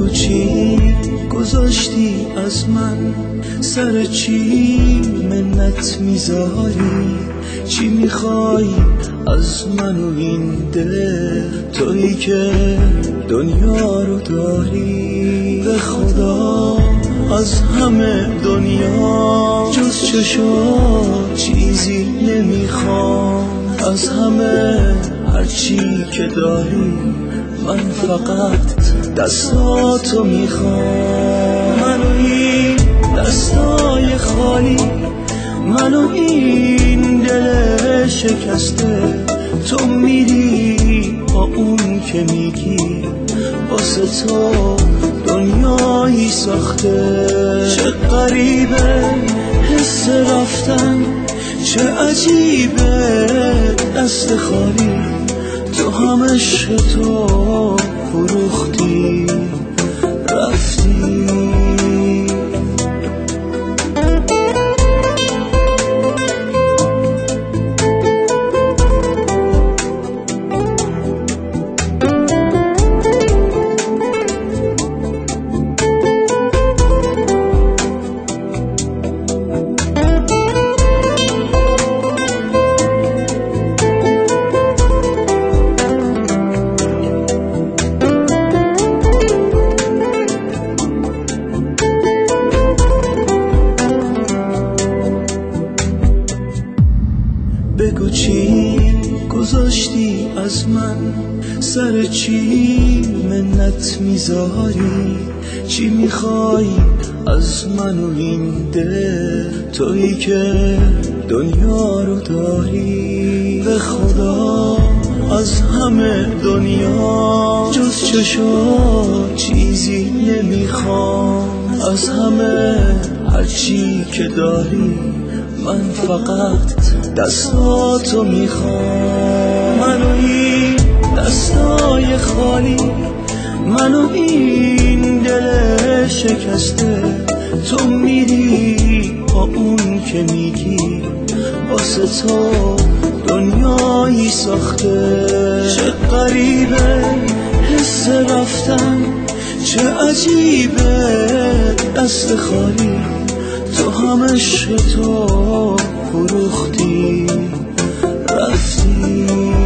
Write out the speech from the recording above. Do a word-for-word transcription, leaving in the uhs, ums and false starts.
بگو چی گذاشتی از من، سر چی منت میذاری، چی میخوای از من و این دل، تویی که دنیا رو داری. به خدا از همه دنیا جز چشات چیزی نمیخوام، از همه هرچی که داری من فقط دستاتو میخوام. منو این دستای خالی، منو این دل شکسته، تو میری با اون که میگی واسه تو دنیایی ساخته. چه غریبه حس رفتن، چه عجیبه دست خالی، تو هم عشق تو فروختی رفتی. بگو چی گذاشتی از من، سر چی منت میذاری، چی میخوای از من و این دل، تویی که دنیا رو داری. به خدا از همه دنیا جز چشات چیزی نمیخوام، از همه هرچی که داری من فقط دستاتو میخوام. منو این دستای خالی، منو این دل شکسته، تو میری با اون که میگی واسه تو دنیایی ساخته. چه غریبه حس رفتن، چه عجیبه دست خالی، تو هم عشق تو فروختی رفتی.